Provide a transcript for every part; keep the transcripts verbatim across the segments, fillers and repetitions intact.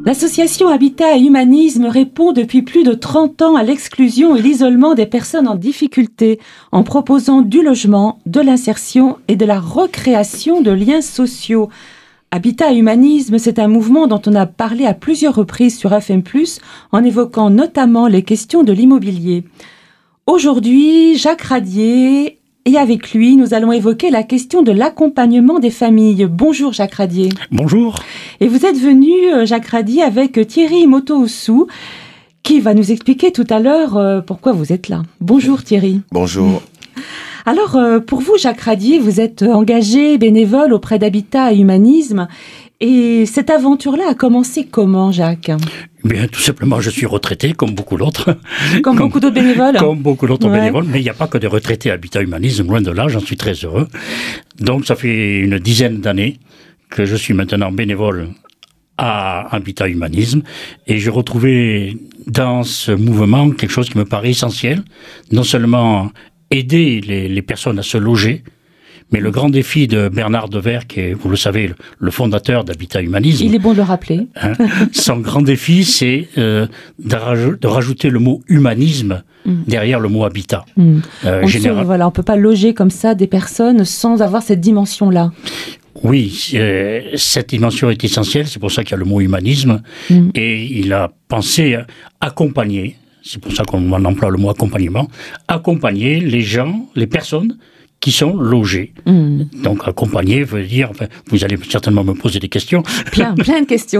L'association Habitat et Humanisme répond depuis plus de trente ans à l'exclusion et l'isolement des personnes en difficulté en proposant du logement, de l'insertion et de la recréation de liens sociaux. Habitat et Humanisme, c'est un mouvement dont on a parlé à plusieurs reprises sur F M plus, en évoquant notamment les questions de l'immobilier. Aujourd'hui, Jacques Radier, et avec lui, nous allons évoquer la question de l'accompagnement des familles. Bonjour Jacques Radier. Bonjour. Et vous êtes venu, Jacques Radier, avec Thierry Motoossou, qui va nous expliquer tout à l'heure euh, pourquoi vous êtes là. Bonjour Thierry. Bonjour. Alors, euh, pour vous, Jacques Radier, vous êtes engagé bénévole auprès d'Habitat et Humanisme. Et cette aventure-là a commencé comment, Jacques ? Bien, tout simplement, je suis retraité, comme beaucoup d'autres. Comme, comme beaucoup d'autres bénévoles. Comme beaucoup d'autres ouais. bénévoles, mais il n'y a pas que des retraités Habitat Humanisme, loin de là, j'en suis très heureux. Donc, ça fait une dizaine d'années que je suis maintenant bénévole à Habitat Humanisme, et j'ai retrouvé dans ce mouvement quelque chose qui me paraît essentiel, non seulement aider les, les personnes à se loger, mais le grand défi de Bernard Devers, qui est, vous le savez, le, le fondateur d'Habitat Humanisme... Il est bon de le rappeler. Hein, son grand défi, c'est euh, de, raj- de rajouter le mot humanisme mm. derrière le mot habitat. Mm. Euh, on général... ne voilà, peut pas loger comme ça des personnes sans avoir cette dimension-là. Oui, euh, cette dimension est essentielle, c'est pour ça qu'il y a le mot humanisme, mm. et il a pensé accompagner, c'est pour ça qu'on emploie le mot accompagnement, accompagner les gens, les personnes qui sont logés. Mmh. Donc, accompagner veut dire... Enfin, vous allez certainement me poser des questions. Plein, plein de questions.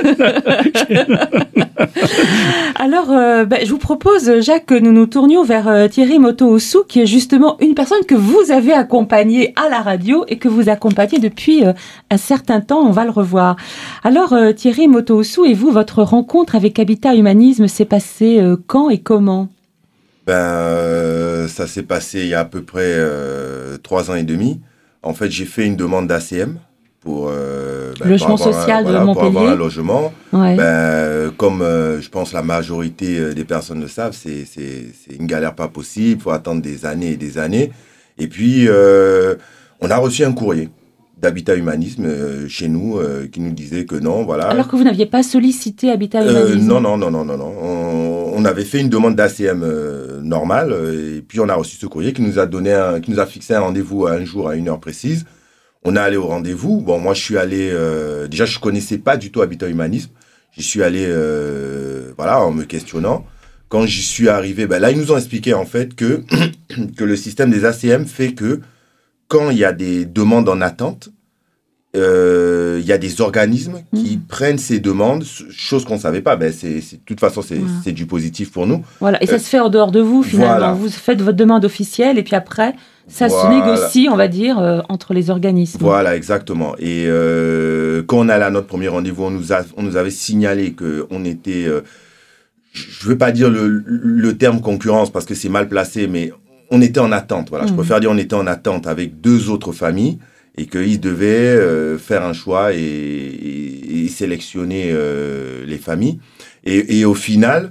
Alors, euh, ben, je vous propose, Jacques, que nous nous tournions vers euh, Thierry Motoossou, qui est justement une personne que vous avez accompagnée à la radio et que vous accompagnez depuis euh, un certain temps. On va le revoir. Alors, euh, Thierry Motoossou, et vous, votre rencontre avec Habitat Humanisme s'est passée euh, quand et comment ? Ben, euh, ça s'est passé il y a à peu près euh, trois ans et demi. En fait, j'ai fait une demande d'A C M pour, euh, ben, logement pour social un, de voilà, Montpellier. Pour avoir un logement. Ouais. Ben, comme euh, je pense la majorité des personnes le savent, c'est, c'est, c'est une galère pas possible. Il faut attendre des années et des années. Et puis, euh, on a reçu un courrier d'Habitat Humanisme euh, chez nous euh, qui nous disait que non, voilà. Alors que vous n'aviez pas sollicité Habitat Humanisme. Euh, non, non, non, non, non, non. On, on avait fait une demande d'A C M euh, normale euh, et puis on a reçu ce courrier qui nous a donné, un, qui nous a fixé un rendez-vous à un jour à une heure précise. On est allé au rendez-vous. Bon, moi je suis allé, euh, déjà je connaissais pas du tout Habitat Humanisme. J'y suis allé, euh, voilà, en me questionnant. Quand j'y suis arrivé, ben là ils nous ont expliqué en fait que que le système des A C M fait que quand il y a des demandes en attente, il euh, y a des organismes mmh. qui prennent ces demandes, chose qu'on ne savait pas. Ben c'est, c'est, de toute façon, c'est, ouais. c'est du positif pour nous. Voilà. Et ça euh, se fait en dehors de vous, finalement. Voilà. Vous faites votre demande officielle et puis après, ça voilà. se négocie, on va dire, euh, entre les organismes. Voilà, exactement. Et euh, quand on allait à notre premier rendez-vous, on nous, a, on nous avait signalé qu'on était... Euh, je ne veux pas dire le, le terme concurrence parce que c'est mal placé, mais on était en attente. Voilà. Mmh. Je préfère dire on était en attente avec deux autres familles et qu'ils devaient euh, faire un choix et, et, et sélectionner euh, les familles. Et, et au final,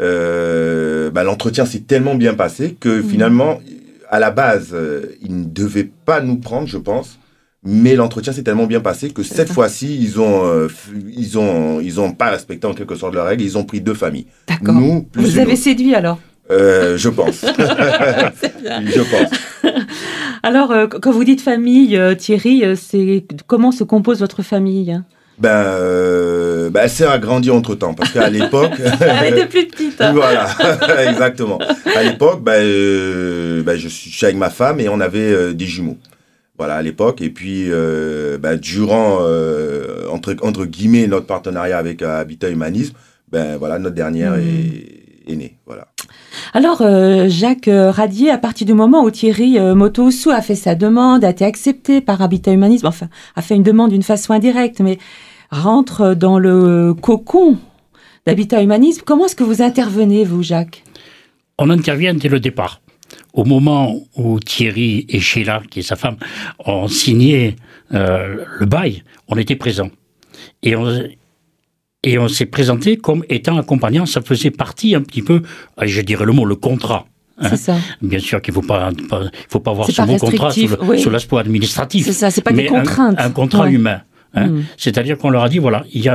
euh, bah, l'entretien s'est tellement bien passé que mmh. finalement, à la base, euh, ils ne devaient pas nous prendre, je pense. Mais l'entretien s'est tellement bien passé que C'est cette ça. fois-ci, ils ont, euh, ils ont, ils ont pas respecté en quelque sorte leurs règles. Ils ont pris deux familles. D'accord. Nous, plus Vous avez autre. séduit alors euh, Je pense. C'est bien. Je pense. Alors, euh, quand vous dites famille, euh, Thierry, euh, c'est comment se compose votre famille ? Ben, euh, ben, elle s'est agrandie entre-temps, parce qu'à l'époque... Elle était plus petite. Hein. Voilà, exactement. À l'époque, ben, euh, ben, je suis avec ma femme et on avait euh, des jumeaux. Voilà, à l'époque. Et puis, euh, ben, durant, euh, entre, entre guillemets, notre partenariat avec euh, Habitat Humanisme, ben, voilà, notre dernière mmh. est, est née. Voilà. Alors, euh, Jacques Radier, à partir du moment où Thierry euh, Motoossou a fait sa demande, a été accepté par Habitat Humanisme, enfin, a fait une demande d'une façon indirecte, mais rentre dans le cocon d'Habitat Humanisme, comment est-ce que vous intervenez, vous, Jacques ? On intervient dès le départ. Au moment où Thierry et Sheila, qui est sa femme, ont signé euh, le bail, on était présents. Et on... Et on s'est présenté comme étant accompagnant. Ça faisait partie un petit peu, je dirais le mot, le contrat. Hein. C'est ça. Bien sûr qu'il ne faut pas, pas, faut pas voir c'est ce pas mot contrat sous, le, oui. sous l'aspect administratif. C'est ça, c'est pas mais des contraintes. Un, un contrat ouais. humain. Hein. Mm. C'est-à-dire qu'on leur a dit, voilà, il y a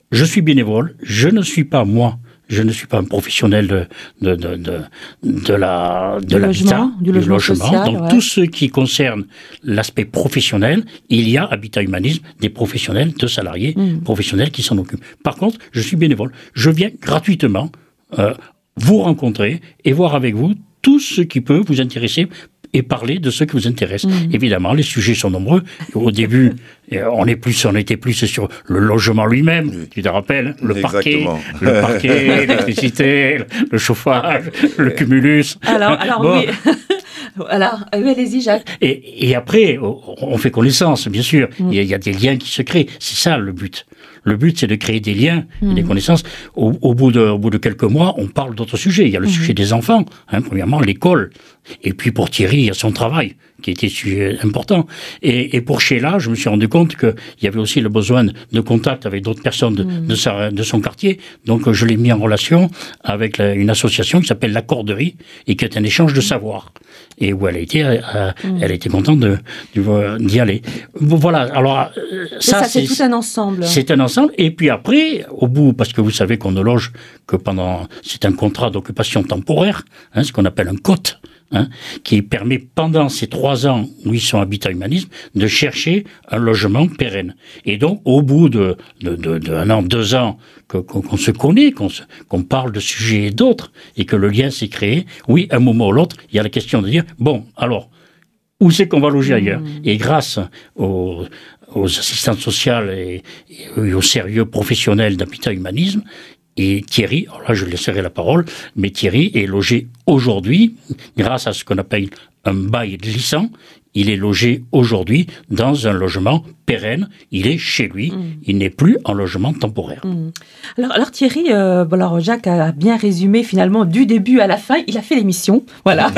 je suis bénévole, je ne suis pas, moi, je ne suis pas un professionnel de, de, de, de, de la, de du l'habitat, logement, du logement, logement. social. Donc, Ouais. tout ce qui concerne l'aspect professionnel, il y a Habitat Humanisme, des professionnels, de salariés mmh. professionnels qui s'en occupent. Par contre, je suis bénévole. Je viens gratuitement euh, vous rencontrer et voir avec vous tout ce qui peut vous intéresser et parler de ce qui vous intéresse. Mmh. Évidemment, les sujets sont nombreux. Au début, on, est plus, on était plus sur le logement lui-même, oui. Tu te rappelles, le Exactement. parquet, le parquet, l'électricité, le chauffage, le cumulus. Alors, alors bon. oui. Alors, oui, allez-y, Jacques. Et, et après, on fait connaissance, bien sûr. Mmh. Il, y a, il y a des liens qui se créent. C'est ça le but. Le but, c'est de créer des liens mmh. et des connaissances. Au, au, bout de, au bout de quelques mois, on parle d'autres sujets. Il y a le mmh. sujet des enfants, hein, premièrement, l'école. Et puis pour Thierry, il y a son travail, qui était sujet important. Et, et pour Sheila, je me suis rendu compte qu'il y avait aussi le besoin de contact avec d'autres personnes de, mmh. de, sa, de son quartier. Donc je l'ai mis en relation avec la, une association qui s'appelle La Corderie et qui est un échange de savoir. Et où elle a été, euh, mmh. elle a été contente de, de, d'y aller. Voilà, alors ça, ça c'est, c'est tout un ensemble. C'est un ensemble. Et puis après, au bout, parce que vous savez qu'on ne loge que pendant... C'est un contrat d'occupation temporaire, hein, ce qu'on appelle un C O T. Hein, qui permet pendant ces trois ans où ils sont Habitat Humanisme de chercher un logement pérenne. Et donc au bout de, de, de, de un an, deux ans que, qu'on, qu'on se connaît, qu'on, se, qu'on parle de sujets et d'autres et que le lien s'est créé, oui, à un moment ou l'autre, il y a la question de dire bon, alors où c'est qu'on va loger mmh. ailleurs? Et grâce aux, aux assistantes sociales et, et au sérieux professionnel d'Habitat Humanisme, et Thierry, alors là je laisserai la parole, mais Thierry est logé aujourd'hui, grâce à ce qu'on appelle un bail glissant, il est logé aujourd'hui dans un logement pérenne, il est chez lui, mmh. il n'est plus en logement temporaire. Mmh. Alors, alors Thierry, euh, bon alors Jacques a bien résumé finalement du début à la fin, il a fait l'émission, voilà.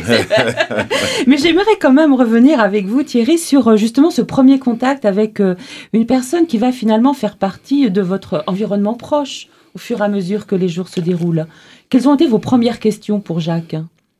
Mais j'aimerais quand même revenir avec vous Thierry sur justement ce premier contact avec euh, une personne qui va finalement faire partie de votre environnement proche, au fur et à mesure que les jours se déroulent. Quelles ont été vos premières questions pour Jacques?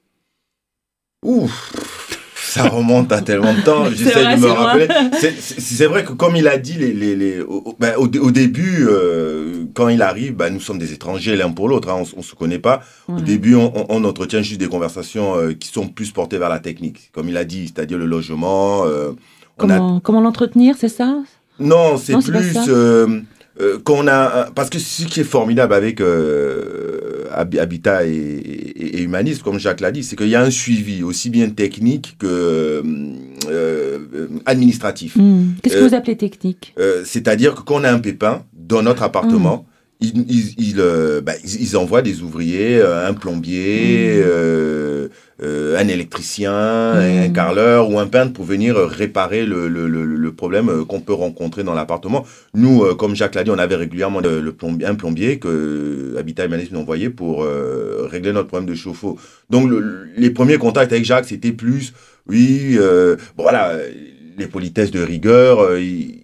Ouf, ça remonte à tellement de temps. J'essaie vrai, de me c'est rappeler. C'est, c'est, c'est vrai que comme il a dit, les, les, les, au, ben, au, au début, euh, quand il arrive, ben, nous sommes des étrangers l'un pour l'autre. Hein, on ne se connaît pas. Ouais. Au début, on, on, on entretient juste des conversations euh, qui sont plus portées vers la technique. Comme il a dit, c'est-à-dire le logement. Euh, comment, a... comment l'entretenir, c'est ça? Non, c'est non, plus... C'est Euh, qu'on a, parce que ce qui est formidable avec euh, Habitat et, et, et Humanisme, comme Jacques l'a dit, c'est qu'il y a un suivi aussi bien technique que euh, administratif. Mmh. Qu'est-ce que euh, vous appelez technique? euh, C'est-à-dire que quand on a un pépin dans notre appartement, mmh. ils, ils, ils, euh, bah, ils, ils envoient des ouvriers, euh, un plombier, mmh. euh, euh, un électricien, mmh. un carreleur ou un peintre pour venir réparer le, le, le, le problème qu'on peut rencontrer dans l'appartement. Nous, euh, comme Jacques l'a dit, on avait régulièrement le, le plombier, un plombier que Habitat Humanisme nous envoyait pour euh, régler notre problème de chauffe-eau. Donc le, les premiers contacts avec Jacques, c'était plus, oui, euh, bon, voilà, les politesses de rigueur, euh, il,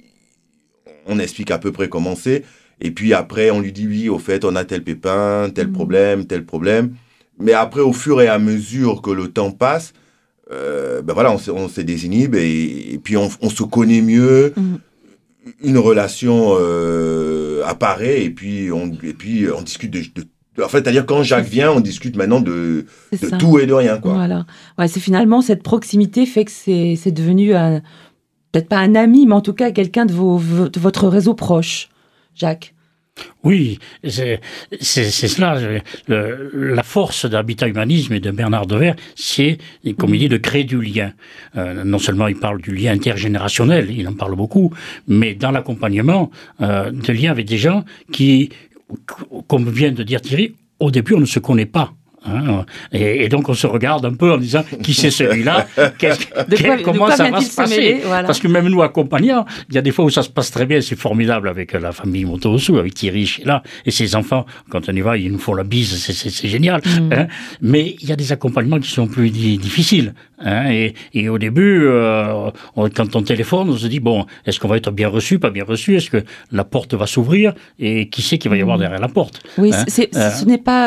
on explique à peu près comment c'est. Et puis après, on lui dit, oui, au fait, on a tel pépin, tel mmh. problème, tel problème. Mais après, au fur et à mesure que le temps passe, euh, ben voilà, on, on se désinhibe et, et puis on, on se connaît mieux. Mmh. Une relation euh, apparaît et puis on, et puis on discute de, de... En fait, c'est-à-dire quand Jacques vient, on discute maintenant de, de tout et de rien, quoi. Voilà. Ouais, c'est finalement cette proximité fait que c'est, c'est devenu un, peut-être pas un ami, mais en tout cas quelqu'un de, vos, de votre réseau proche, Jacques. Oui, c'est, c'est, c'est cela. Le, la force d'Habitat Humanisme et de Bernard Devers, c'est, comme il dit, de créer du lien. Euh, non seulement il parle du lien intergénérationnel, il en parle beaucoup, mais dans l'accompagnement, euh, de lien avec des gens qui, comme vient de dire Thierry, au début on ne se connaît pas. Hein, et, et donc on se regarde un peu en disant qui c'est celui-là, qu'est-ce, quoi, comment ça va se passer, mêler, voilà. Parce que même nous accompagnants, il y a des fois où ça se passe très bien, c'est formidable avec la famille Montoossou, avec Thierry Sheila et ses enfants, quand on y va ils nous font la bise, c'est, c'est, c'est génial, mmh. hein, mais il y a des accompagnements qui sont plus di- difficiles, hein, et, et au début euh, on, quand on téléphone on se dit bon, est-ce qu'on va être bien reçu, pas bien reçu, est-ce que la porte va s'ouvrir et qui sait qu'il va y avoir derrière la porte, oui, hein, c'est, euh, ce n'est pas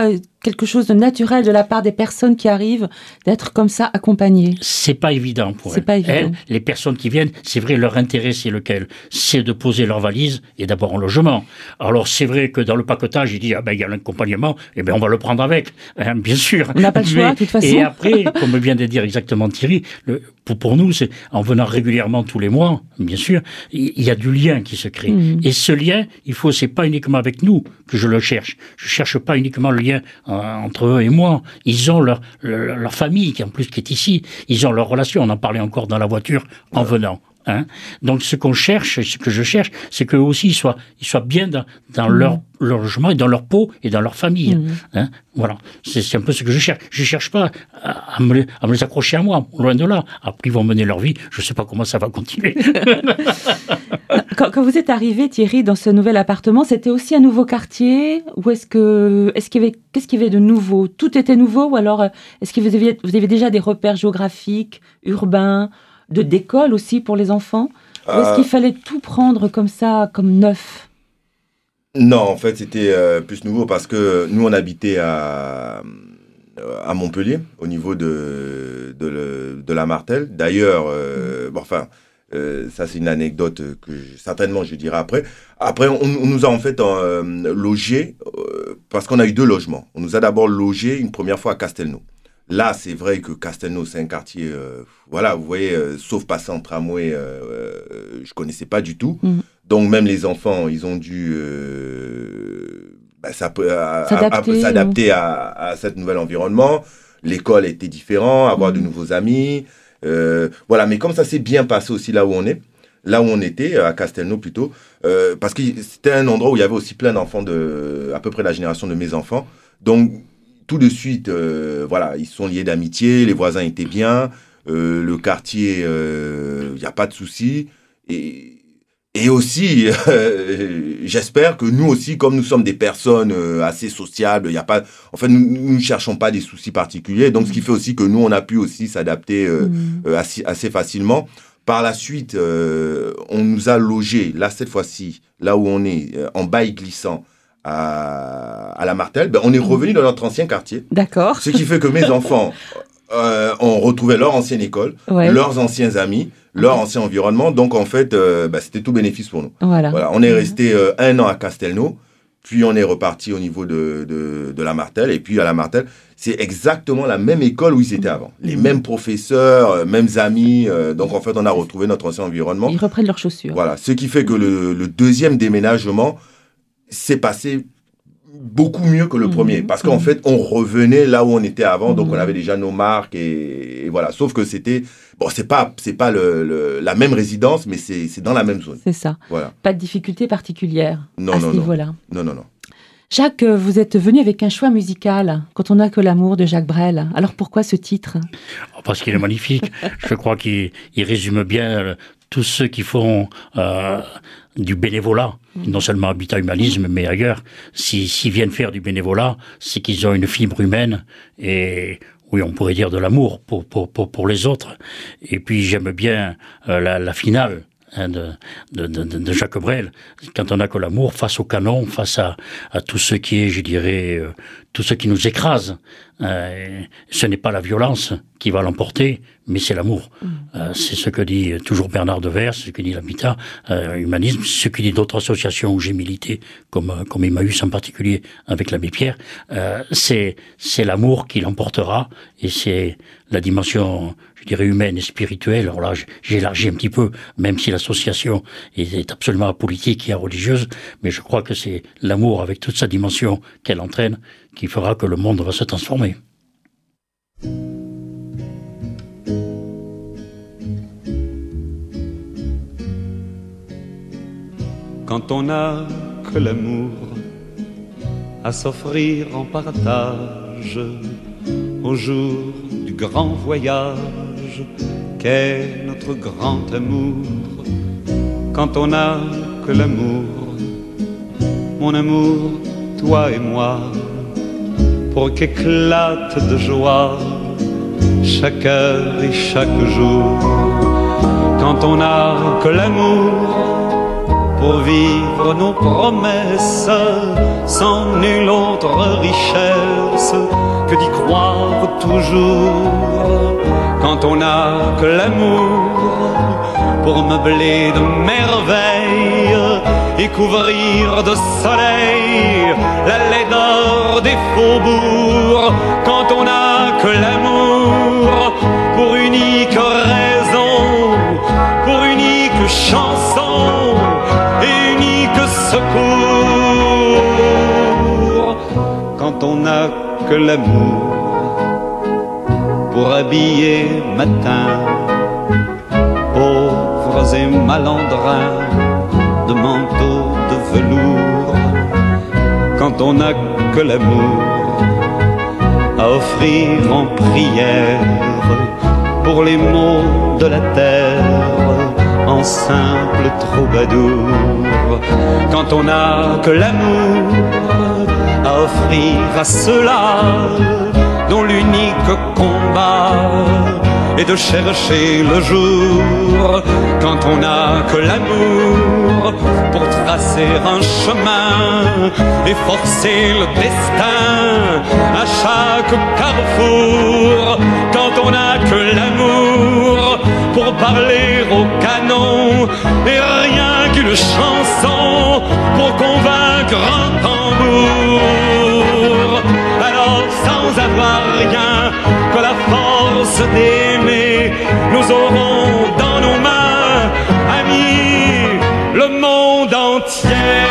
quelque chose de naturel de la part des personnes qui arrivent, d'être comme ça accompagnées? C'est pas évident pour c'est elles. Pas évident. Elles, les personnes qui viennent, c'est vrai, leur intérêt, c'est lequel? C'est de poser leur valise et d'abord un logement. Alors, c'est vrai que dans le paquetage, il dit, ah ben, il y a l'accompagnement, eh ben, on va le prendre avec, hein, bien sûr. On n'a pas le choix, de toute façon. Et après, comme vient de dire exactement Thierry, le, pour, pour nous, c'est en venant régulièrement tous les mois, bien sûr, il y a du lien qui se crée. Mmh. Et ce lien, il faut, c'est pas uniquement avec nous que je le cherche. Je cherche pas uniquement le lien euh, entre eux et moi. Ils ont leur, leur, leur famille, qui en plus qui est ici. Ils ont leur relation. On en parlait encore dans la voiture en venant. Hein. Donc ce qu'on cherche, ce que je cherche, c'est qu'eux aussi ils soient, ils soient bien dans, dans mmh. leur, leur logement et dans leur peau et dans leur famille. Mmh. Hein. Voilà, c'est, c'est un peu ce que je cherche. Je cherche pas à, à, me, les, à me les accrocher à moi, loin de là. Après ils vont mener leur vie, je sais pas comment ça va continuer. quand, quand vous êtes arrivé, Thierry, dans ce nouvel appartement, c'était aussi un nouveau quartier ou est-ce que, est-ce qu'il y avait, qu'est-ce qu'il y avait de nouveau? Tout était nouveau ou alors est-ce que vous aviez, vous avez déjà des repères géographiques, urbains, de d'école aussi pour les enfants? Ou est-ce euh... qu'il fallait tout prendre comme ça, comme neuf? Non, en fait, c'était euh, plus nouveau parce que nous, on habitait à, à Montpellier, au niveau de, de, le, de la Martelle. D'ailleurs, euh, bon, enfin, euh, ça, c'est une anecdote que je, certainement je dirai après. Après, on, on nous a en fait euh, logés euh, parce qu'on a eu deux logements. On nous a d'abord logés une première fois à Castelnau. Là, c'est vrai que Castelnau, c'est un quartier, euh, voilà, vous voyez, euh, sauf passer en tramway, euh, euh, je ne connaissais pas du tout. Mmh. Donc, même les enfants, ils ont dû euh, bah, ça peut, à, s'adapter, à, à, s'adapter à, à cet nouvel environnement. L'école était différente, avoir mmh. de nouveaux amis. Euh, voilà, mais comme ça s'est bien passé aussi là où on est, là où on était, à Castelnau plutôt, euh, parce que c'était un endroit où il y avait aussi plein d'enfants, de, à peu près la génération de mes enfants. Donc, tout de suite, euh, voilà, ils sont liés d'amitié, les voisins étaient bien, euh, le quartier, il euh, n'y a pas de souci. Et, et aussi, euh, j'espère que nous aussi, comme nous sommes des personnes euh, assez sociables, y a pas, en fait, nous ne cherchons pas des soucis particuliers. Donc, mmh. ce qui fait aussi que nous, on a pu aussi s'adapter euh, mmh. euh, assez, assez facilement. Par la suite, euh, on nous a logés, là, cette fois-ci, là où on est, euh, en bail glissant, À, à la Martelle, ben on est revenu dans notre ancien quartier. D'accord. Ce qui fait que mes enfants euh, ont retrouvé leur ancienne école, ouais. leurs anciens amis, leur ancien environnement. Donc, en fait, euh, ben, c'était tout bénéfice pour nous. Voilà. Voilà. On est resté euh, un an à Castelnau, puis on est reparti au niveau de, de, de la Martelle. Et puis, à la Martelle, c'est exactement la même école où ils étaient avant. Les mêmes professeurs, euh, mêmes amis. Euh, donc, en fait, on a retrouvé notre ancien environnement. Ils reprennent leurs chaussures. Voilà. Ce qui fait que le, le deuxième déménagement c'est passé beaucoup mieux que le mmh, premier. Parce qu'en mmh. fait, on revenait là où on était avant. Donc, mmh. on avait déjà nos marques et, et voilà. Sauf que c'était... Bon, c'est pas, c'est pas le, le, la même résidence, mais c'est, c'est dans la même zone. C'est ça. Voilà. Pas de difficulté particulière non, à non, ce non. niveau-là. Non, non, non. Jacques, vous êtes venu avec un choix musical, Quand on n'a que l'amour de Jacques Brel. Alors, pourquoi ce titre? Parce qu'il est magnifique. Je crois qu'il il résume bien tous ceux qui font euh, du bénévolat, mmh. non seulement Habitat Humanisme, mais ailleurs. Si, s'ils viennent faire du bénévolat, c'est qu'ils ont une fibre humaine et, oui, on pourrait dire de l'amour pour, pour, pour, pour les autres. Et puis, j'aime bien euh, la, la finale. Hein, de, de, de, de Jacques Brel, quand on n'a que l'amour face au canon, face à, à tout ce qui est, je dirais, euh, tout ce qui nous écrase. Euh, ce n'est pas la violence qui va l'emporter, mais c'est l'amour. Mmh. Euh, c'est ce que dit toujours Bernard Devers, c'est ce que dit l'Habitat euh, Humanisme, c'est ce que dit d'autres associations où j'ai milité, comme, comme Emmaüs en particulier, avec l'abbé Pierre. Euh, c'est, c'est l'amour qui l'emportera, et c'est la dimension, je dirais, humaine et spirituelle. Alors là, j'ai élargi un petit peu, même si l'association est, est absolument apolitique et religieuse, mais je crois que c'est l'amour avec toute sa dimension qu'elle entraîne qui fera que le monde va se transformer. Quand on n'a que l'amour à s'offrir en partage au jour du grand voyage qu'est notre grand amour. Quand on n'a que l'amour, mon amour, toi et moi, pour qu'éclate de joie chaque heure et chaque jour. Quand on n'a que l'amour pour vivre nos promesses, sans nulle autre richesse que d'y croire toujours. Quand on n'a que l'amour pour meubler de merveilles et couvrir de soleil la laideur des faubourgs. Quand on n'a que l'amour pour unique raison, pour unique chanson et unique secours. Quand on n'a que l'amour pour habiller matin pauvres et malandrins de manteaux de velours. Quand on n'a que l'amour à offrir en prière pour les maux de la terre en simple troubadour. Quand on n'a que l'amour à offrir à ceux-là dont l'unique combat est de chercher le jour. Quand on n'a que l'amour pour tracer un chemin et forcer le destin à chaque carrefour. Quand on n'a que l'amour pour parler au canon et rien qu'une chanson pour convaincre un tambour. Alors sans avoir rien que la force d'aimer, nous aurons dans nos mains, amis, le monde entier.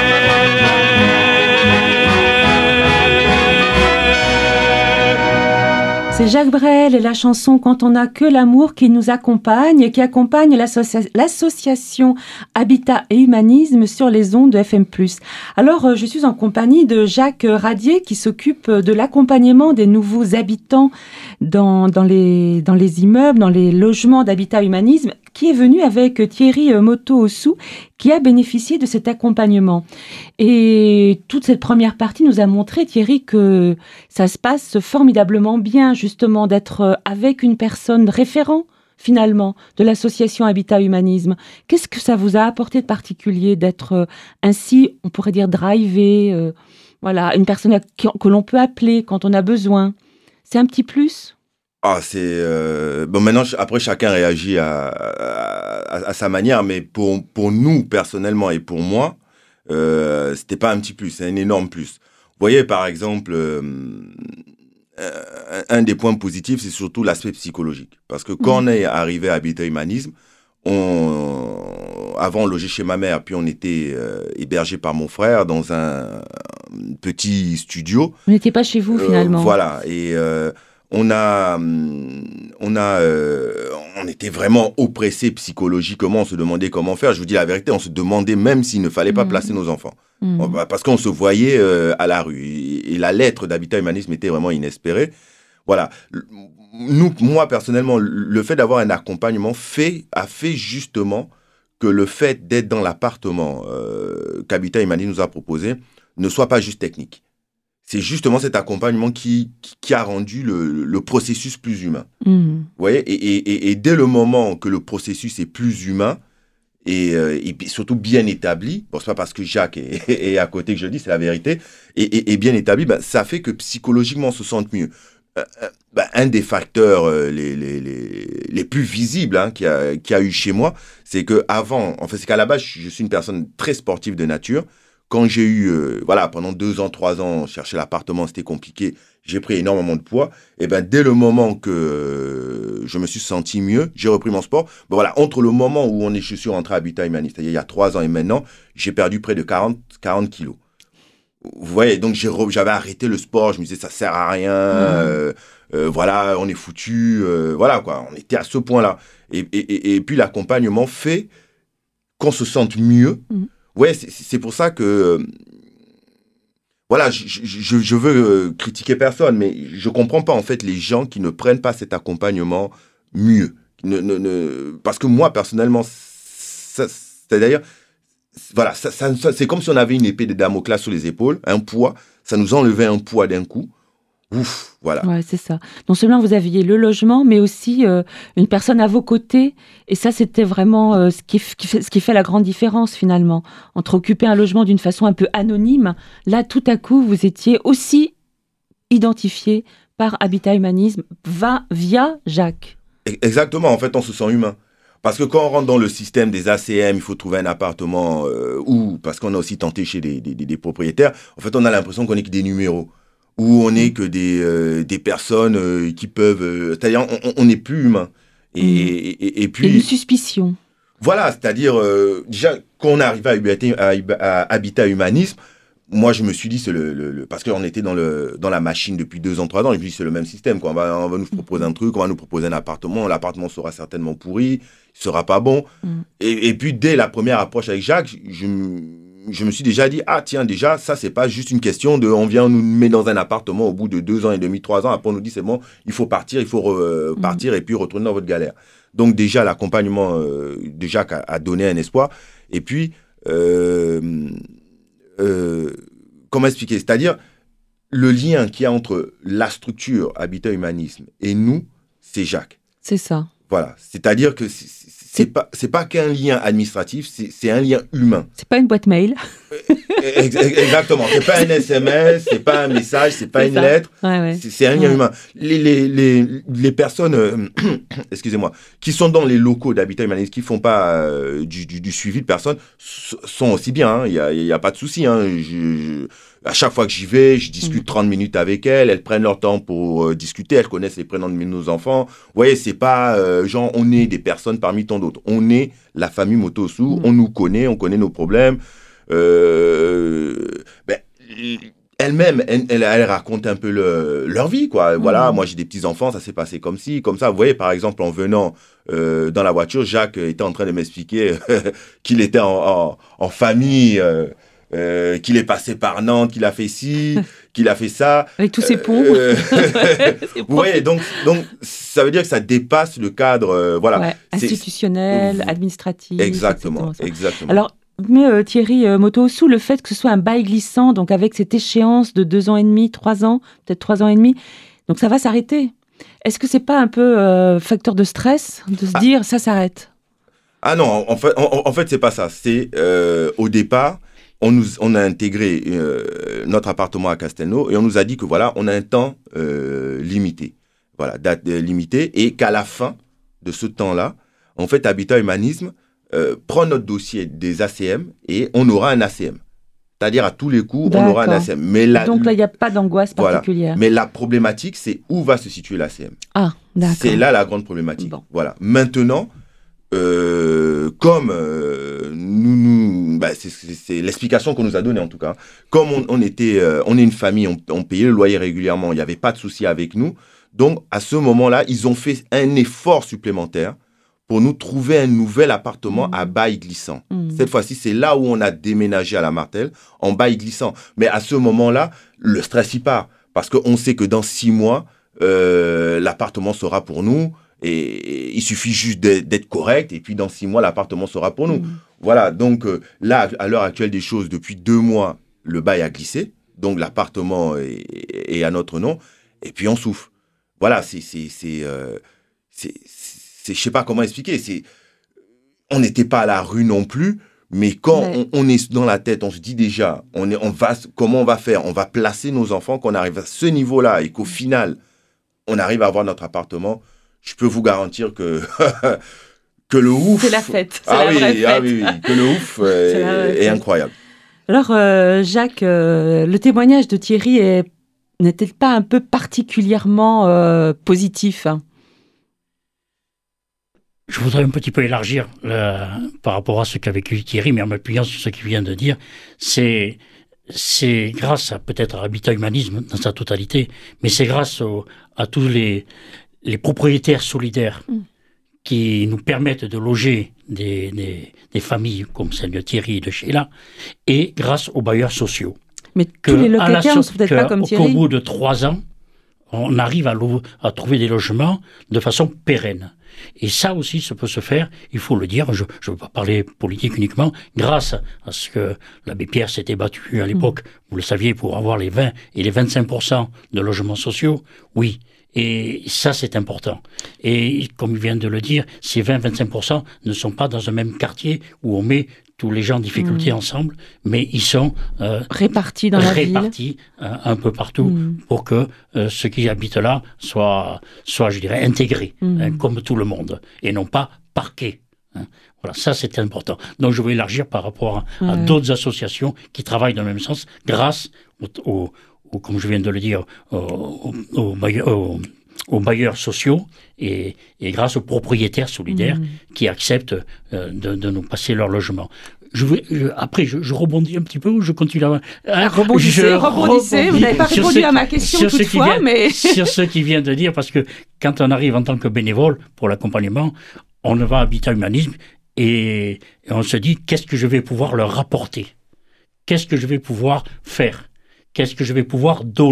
C'est Jacques Brel et la chanson Quand on n'a que l'amour qui nous accompagne, qui accompagne l'associa- l'association Habitat et Humanisme sur les ondes de F M plus. Alors, je suis en compagnie de Jacques Radier qui s'occupe de l'accompagnement des nouveaux habitants dans, dans, les, dans les immeubles, dans les logements d'Habitat Humanisme, qui est venu avec Thierry Moto-Ossou, qui a bénéficié de cet accompagnement. Et toute cette première partie nous a montré, Thierry, que ça se passe formidablement bien, justement, d'être avec une personne référent, finalement, de l'association Habitat Humanisme. Qu'est-ce que ça vous a apporté de particulier d'être ainsi, on pourrait dire, drivé, euh, voilà, une personne que l'on peut appeler quand on a besoin? C'est un petit plus? Ah, c'est euh... bon. Maintenant, après, chacun réagit à, à, à sa manière, mais pour pour nous personnellement et pour moi, euh, c'était pas un petit plus, c'est un énorme plus. Vous voyez, par exemple, euh, un des points positifs, c'est surtout l'aspect psychologique, parce que quand mmh. on est arrivé à Habitat Humanisme, on avant on logeait chez ma mère, puis on était euh, hébergé par mon frère dans un, un petit studio. Vous n'étiez pas chez vous euh, finalement. Voilà, et euh, On a, on a, euh, on était vraiment oppressés psychologiquement. On se demandait comment faire. Je vous dis la vérité, on se demandait même s'il ne fallait pas mmh. placer nos enfants, mmh. parce qu'on se voyait euh, à la rue. Et, et la lettre d'Habitat Humanisme était vraiment inespérée. Voilà. Nous, moi personnellement, le fait d'avoir un accompagnement fait, a fait justement que le fait d'être dans l'appartement euh, qu'Habitat Humanisme nous a proposé ne soit pas juste technique. C'est justement cet accompagnement qui, qui, qui a rendu le, le processus plus humain. Mmh. Vous voyez, et, et, et dès le moment que le processus est plus humain et, euh, et surtout bien établi, bon, c'est pas parce que Jacques est, est à côté que je le dis, c'est la vérité, et, et, et bien établi, ben, ça fait que psychologiquement on se sente mieux. Euh, ben, un des facteurs euh, les, les, les, les plus visibles hein, qu'il y a, qu'il y a eu chez moi, c'est qu'avant, en fait, c'est qu'à la base, je suis une personne très sportive de nature. Quand j'ai eu, euh, voilà, pendant deux ans, trois ans, chercher l'appartement, c'était compliqué. J'ai pris énormément de poids. Et ben, dès le moment que euh, je me suis senti mieux, j'ai repris mon sport. Ben voilà, entre le moment où on est, je suis rentré à Habitat Humanisme, c'est-à-dire il y a trois ans et maintenant, j'ai perdu près de quarante, quarante kilos. Vous voyez, donc j'ai re, j'avais arrêté le sport. Je me disais, ça sert à rien. Mmh. Euh, euh, voilà, on est foutu. Euh, voilà, quoi. On était à ce point-là. Et, et, et, et puis, l'accompagnement fait qu'on se sente mieux. Mmh. Ouais, c'est, c'est pour ça que, euh, voilà, je, je, je veux euh, critiquer personne, mais je comprends pas en fait les gens qui ne prennent pas cet accompagnement mieux. Ne, ne, ne, parce que moi, personnellement, ça, c'est d'ailleurs, voilà, ça, ça, ça, c'est comme si on avait une épée de Damoclès sur les épaules, un poids, ça nous enlevait un poids d'un coup. ouf, voilà. Ouais, c'est ça. Non seulement vous aviez le logement, mais aussi euh, une personne à vos côtés. Et ça, c'était vraiment euh, ce, qui f- qui fait, ce qui fait la grande différence, finalement. Entre occuper un logement d'une façon un peu anonyme, là, tout à coup, vous étiez aussi identifié par Habitat Humanisme va, via Jacques. Exactement, en fait, on se sent humain. Parce que quand on rentre dans le système des A C M, il faut trouver un appartement euh, où, parce qu'on a aussi tenté chez des, des, des propriétaires, en fait, on a l'impression qu'on n'est que des numéros, où on n'est que des, euh, des personnes euh, qui peuvent... Euh, c'est-à-dire, on n'est plus humain. Et, mmh. et, et, et puis... Et une suspicion. Voilà, c'est-à-dire, euh, déjà, quand on est arrivé à, à, à Habitat Humanisme, moi, je me suis dit, c'est le, le, le parce qu'on était dans, le, dans la machine depuis deux ans, trois ans, je me suis dit, c'est le même système, quoi. On va, on va nous proposer un truc, on va nous proposer un appartement, l'appartement sera certainement pourri, il sera pas bon. Mm. Et, et puis, dès la première approche avec Jacques, je, je me suis déjà dit, ah tiens, déjà, ça, c'est pas juste une question de, on vient, on nous met dans un appartement au bout de deux ans et demi, trois ans, après on nous dit, c'est bon, il faut partir, il faut re, mm. partir et puis retourner dans votre galère. Donc, déjà, l'accompagnement euh, de Jacques a, a donné un espoir. Et puis, euh, Euh, comment expliquer ? C'est-à-dire, le lien qu'il y a entre la structure Habitat Humanisme et nous, c'est Jacques. C'est ça. Voilà. C'est-à-dire que c'est, c'est, c'est, pas, c'est pas qu'un lien administratif, c'est, c'est un lien humain. C'est pas une boîte mail. Exactement. C'est pas un S M S, c'est pas un message, c'est pas c'est une ça. lettre. Ouais, ouais. C'est, c'est un lien ouais. humain. Les, les, les, les personnes, euh, excusez-moi, qui sont dans les locaux d'Habitat Humanisme, qui font pas euh, du, du, du suivi de personnes, sont aussi bien. Il hein. y a, y a pas de souci. Hein. Je, je, à chaque fois que j'y vais, je discute mmh. trente minutes avec elles. Elles prennent leur temps pour euh, discuter. Elles connaissent les prénoms de nos enfants. Vous voyez, c'est pas euh, genre on est des personnes parmi tant d'autres. On est la famille Motosu. Mmh. On nous connaît, on connaît nos problèmes. Euh, ben, elles-mêmes, elles, elles, elles racontent un peu le, leur vie, quoi. Mmh. Voilà, moi j'ai des petits-enfants, ça s'est passé comme ci, comme ça. Vous voyez, par exemple, en venant euh, dans la voiture, Jacques était en train de m'expliquer qu'il était en, en, en famille, euh, euh, qu'il est passé par Nantes, qu'il a fait ci, qu'il a fait ça. Avec tous ces ponts. Euh, vous voyez, donc, donc ça veut dire que ça dépasse le cadre, euh, voilà. Ouais, institutionnel, c'est... administratif. Exactement, exactement. Alors, mais euh, Thierry euh, Motosu, le fait que ce soit un bail glissant, donc avec cette échéance de deux ans et demi, trois ans, peut-être trois ans et demi, donc ça va s'arrêter. Est-ce que c'est pas un peu euh, facteur de stress de se ah. dire ça s'arrête ? Ah non, en fait, en, en fait c'est pas ça. C'est euh, au départ, on nous, on a intégré euh, notre appartement à Castelnau et on nous a dit que voilà, on a un temps euh, limité, voilà, date euh, limitée, et qu'à la fin de ce temps-là, en fait, Habitat Humanisme Euh, prend notre dossier des A C M et on aura un A C M. C'est-à-dire, à tous les coups, D'accord. on aura un A C M. Mais la, Donc là, il n'y a pas d'angoisse particulière. Voilà. Mais la problématique, c'est où va se situer l'A C M. Ah, d'accord. C'est là la grande problématique. Bon. Voilà. Maintenant, euh, comme euh, nous, nous bah, c'est, c'est, c'est l'explication qu'on nous a donnée en tout cas. Comme on, on était, euh, on est une famille, on, on payait le loyer régulièrement, il n'y avait pas de souci avec nous. Donc, à ce moment-là, ils ont fait un effort supplémentaire pour nous trouver un nouvel appartement mmh. à bail glissant. Mmh. Cette fois-ci, c'est là où on a déménagé à la Martelle, en bail glissant. Mais à ce moment-là, le stress y part. Parce qu'on sait que dans six mois, euh, l'appartement sera pour nous. Et, et il suffit juste d'être, d'être correct. Et puis, dans six mois, l'appartement sera pour nous. Mmh. Voilà. Donc, euh, là, à l'heure actuelle des choses, depuis deux mois, le bail a glissé. Donc, l'appartement est, est à notre nom. Et puis, on souffre. Voilà. C'est... c'est, c'est, euh, c'est, c'est C'est, je ne sais pas comment expliquer. C'est, on n'était pas à la rue non plus, mais quand ouais. on, on est dans la tête, on se dit déjà, on est, on va, comment on va faire ? On va placer nos enfants, qu'on arrive à ce niveau-là et qu'au final, on arrive à avoir notre appartement. Je peux vous garantir que, que le ouf... C'est la fête, c'est ah la oui, vraie fête. Ah oui, oui, que le ouf est, est incroyable. Alors, euh, Jacques, euh, le témoignage de Thierry est, n'est-il pas un peu particulièrement euh, positif ? Je voudrais un petit peu élargir le, par rapport à ce qu'a vécu Thierry, mais en m'appuyant sur ce qu'il vient de dire. C'est, c'est grâce à peut-être à Habitat Humanisme dans sa totalité, mais c'est grâce au, à tous les, les propriétaires solidaires mmh. qui nous permettent de loger des, des, des familles comme celle de Thierry et de Sheila, et grâce aux bailleurs sociaux. Mais que, tous les locataires ne sont peut-être pas comme Thierry. Qu'au bout de trois ans, on arrive à, à trouver des logements de façon pérenne. Et ça aussi, ça peut se faire, il faut le dire, je ne veux pas parler politique uniquement, grâce à ce que l'abbé Pierre s'était battu à l'époque, mmh. vous le saviez, pour avoir les vingt et les vingt-cinq pour cent de logements sociaux, oui. Et ça, c'est important. Et comme il vient de le dire, ces vingt à vingt-cinq pour cent ne sont pas dans un même quartier où on met tous les gens en difficulté mmh. ensemble, mais ils sont euh, répartis dans la répartis ville. Euh, un peu partout mmh. pour que euh, ceux qui habitent là soient, soient je dirais, intégrés, mmh. hein, comme tout le monde, et non pas parqués. Hein. Voilà, ça c'est important. Donc je veux élargir par rapport à, ouais. à d'autres associations qui travaillent dans le même sens, grâce au, au ou comme je viens de le dire, aux, aux, bailleurs, aux, aux bailleurs sociaux et, et grâce aux propriétaires solidaires mmh. qui acceptent euh, de, de nous passer leur logement. Je veux, je, après, je, je rebondis un petit peu ou je continue à... Hein, rebondissez, je rebondissez. Vous n'avez pas répondu ce, à ma question toutefois, mais... Sur ce qui vient de dire, parce que quand on arrive en tant que bénévole pour l'accompagnement, on va à Habitat Humanisme et, et on se dit, qu'est-ce que je vais pouvoir leur rapporter ? Qu'est-ce que je vais pouvoir faire ? Qu'est-ce que je vais pouvoir donner ?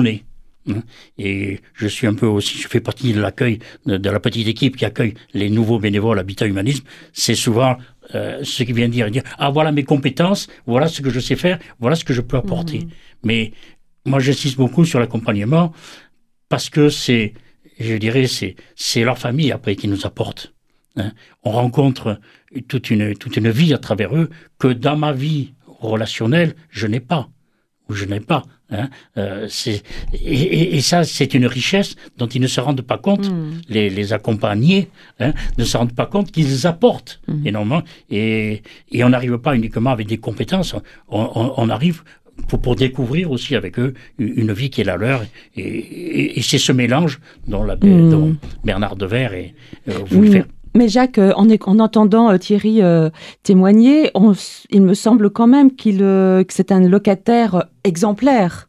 Et je suis un peu aussi, je fais partie de l'accueil de, de la petite équipe qui accueille les nouveaux bénévoles Habitat Humanisme. C'est souvent euh, ce qui vient de dire, dire, ah voilà mes compétences, voilà ce que je sais faire, voilà ce que je peux apporter. Mmh. Mais moi j'insiste beaucoup sur l'accompagnement parce que c'est, je dirais, c'est, c'est leur famille après qui nous apporte. Hein. On rencontre toute une, toute une vie à travers eux que dans ma vie relationnelle, je n'ai pas. Ou je n'ai pas. Hein. Euh, c'est, et, et, et ça, c'est une richesse dont ils ne se rendent pas compte. Mmh. Les, les accompagnés hein, ne se rendent pas compte qu'ils apportent mmh. énormément. Et, et on n'arrive pas uniquement avec des compétences. On, on, on arrive pour, pour découvrir aussi avec eux une vie qui est la leur. Et, et, et c'est ce mélange dont, la, mmh. dont Bernard Devers est, euh, voulait mmh. faire. Mais Jacques, en, en entendant euh, Thierry euh, témoigner, on, il me semble quand même qu'il, euh, que c'est un locataire exemplaire.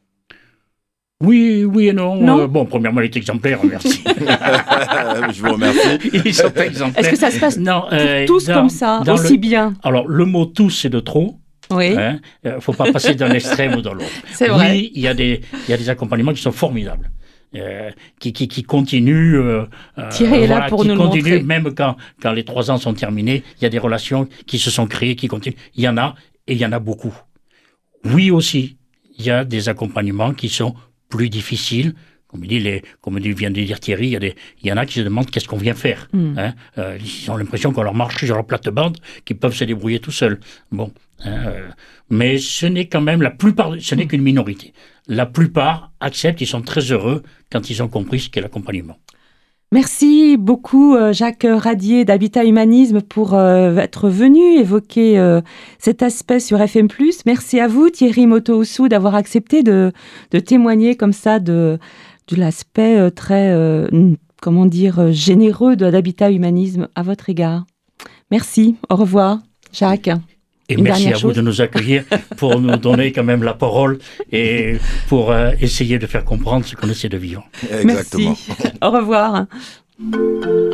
Oui, oui et non. non euh, bon, premièrement, il est exemplaire, merci. Je vous remercie. Ils sont exemplaires. Est-ce que ça se passe non, euh, tous dans, comme ça, aussi le... bien ? Alors, le mot « tous », c'est de trop. Oui. Il hein, ne euh, faut pas passer d'un extrême ou dans l'autre. C'est vrai. Oui, il y a des, il y a des accompagnements qui sont formidables. Euh, qui, qui, qui continue euh, Thierry est là voilà, pour qui nous continue, le montrer. Même quand, quand les trois ans sont terminés, il y a des relations qui se sont créées, qui continuent. Il y en a, et il y en a beaucoup. Oui aussi, il y a des accompagnements qui sont plus difficiles. Comme, dit les, comme vient de dire Thierry, il y, a des, il y en a qui se demandent qu'est-ce qu'on vient faire. Mm. Hein euh, ils ont l'impression qu'on leur marche sur leur plate-bande, qu'ils peuvent se débrouiller tout seuls. Bon, hein, euh, mais ce n'est quand même la plupart, ce n'est qu'une minorité. La plupart acceptent, ils sont très heureux quand ils ont compris ce qu'est l'accompagnement. Merci beaucoup Jacques Radier d'Habitat Humanisme pour euh, être venu évoquer euh, cet aspect sur F M plus. Merci à vous Thierry Moto-Oussou d'avoir accepté de, de témoigner comme ça de, de l'aspect euh, très, euh, comment dire, généreux de l'Habitat Humanisme à votre égard. Merci, au revoir Jacques. Et Une merci à chose. Vous de nous accueillir pour nous donner quand même la parole et pour euh, essayer de faire comprendre ce qu'on essaie de vivre. Exactement. Merci. Au revoir.